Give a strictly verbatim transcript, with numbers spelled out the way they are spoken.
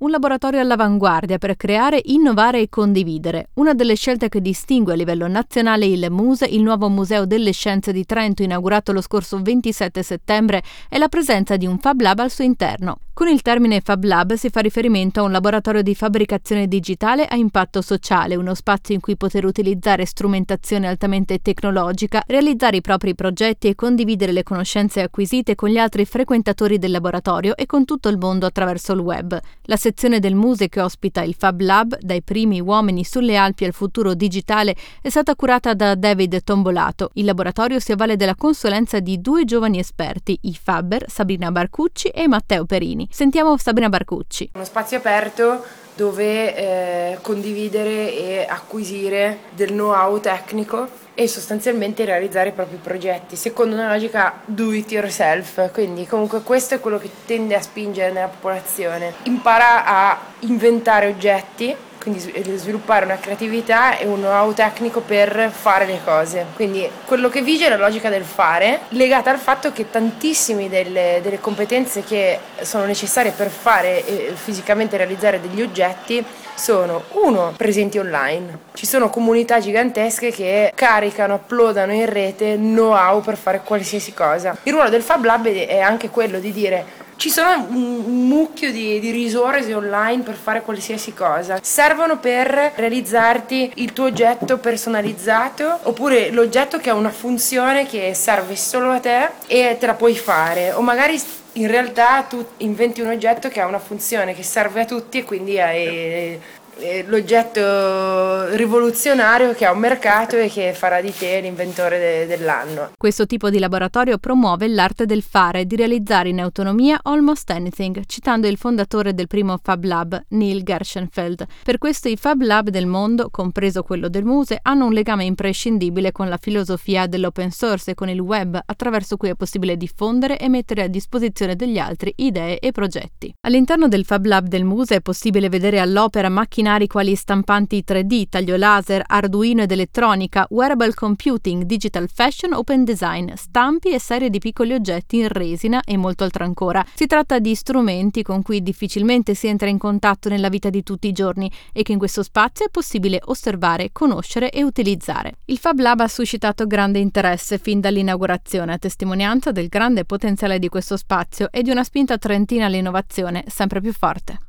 un laboratorio all'avanguardia per creare, innovare e condividere. Una delle scelte che distingue a livello nazionale il MUSE, il nuovo Museo delle Scienze di Trento inaugurato lo scorso ventisette settembre, è la presenza di un Fab Lab al suo interno. Con il termine Fab Lab si fa riferimento a un laboratorio di fabbricazione digitale a impatto sociale, uno spazio in cui poter utilizzare strumentazione altamente tecnologica, realizzare i propri progetti e condividere le conoscenze acquisite con gli altri frequentatori del laboratorio e con tutto il mondo attraverso il web. La sezione del Muse che ospita il Fab Lab, dai primi uomini sulle Alpi al futuro digitale, è stata curata da David Tombolato. Il laboratorio si avvale della consulenza di due giovani esperti, i Fabber, Sabrina Barcucci e Matteo Perini. Sentiamo Sabrina Barcucci. Uno spazio aperto dove eh, condividere e acquisire del know-how tecnico e sostanzialmente realizzare i propri progetti secondo una logica do it yourself. Quindi comunque questo è quello che tende a spingere nella popolazione. Impara a inventare oggetti, quindi sviluppare una creatività e un know-how tecnico per fare le cose. Quindi quello che vige è la logica del fare, legata al fatto che tantissime delle, delle competenze che sono necessarie per fare e fisicamente realizzare degli oggetti sono, uno, presenti online. Ci sono comunità gigantesche che caricano, uploadano in rete know-how per fare qualsiasi cosa. Il ruolo del Fab Lab è anche quello di dire: ci sono un mucchio di, di risorse online per fare qualsiasi cosa. Servono per realizzarti il tuo oggetto personalizzato, oppure l'oggetto che ha una funzione che serve solo a te e te la puoi fare, o magari in realtà tu inventi un oggetto che ha una funzione che serve a tutti e quindi hai l'oggetto rivoluzionario che ha un mercato e che farà di te l'inventore de- dell'anno. Questo tipo di laboratorio promuove l'arte del fare, di realizzare in autonomia almost anything, citando il fondatore del primo Fab Lab, Neil Gershenfeld. Per questo i Fab Lab del mondo, compreso quello del Muse, hanno un legame imprescindibile con la filosofia dell'open source e con il web, attraverso cui è possibile diffondere e mettere a disposizione degli altri idee e progetti. All'interno del Fab Lab del Muse è possibile vedere all'opera macchine quali stampanti tre D, taglio laser, Arduino ed elettronica, wearable computing, digital fashion, open design, stampi e serie di piccoli oggetti in resina e molto altro ancora. Si tratta di strumenti con cui difficilmente si entra in contatto nella vita di tutti i giorni e che in questo spazio è possibile osservare, conoscere e utilizzare. Il Fab Lab ha suscitato grande interesse fin dall'inaugurazione, a testimonianza del grande potenziale di questo spazio e di una spinta trentina all'innovazione sempre più forte.